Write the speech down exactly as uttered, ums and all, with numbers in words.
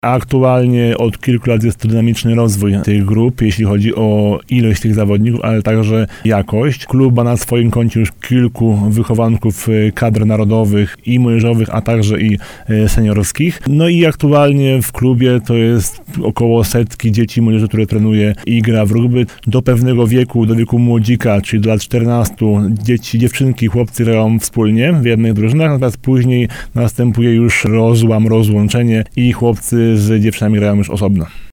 A aktualnie od kilku lat jest to dynamiczny rozwój tych grup, jeśli chodzi o ilość tych zawodników, ale także jakość. Klub ma na swoim koncie już kilku wychowanków kadr narodowych i młodzieżowych, a także i seniorskich. No i aktualnie w klubie to jest około setki dzieci i młodzieży, które trenuje i gra w rugby. Do pewnego wieku, do wieku młodzika, czyli do lat czternastu, dzieci, dziewczynki i chłopcy grają wspólnie w jednych drużynach, natomiast później następuje już rozłam, rozłączenie i chłopcy z dziewczynami grają już osobno.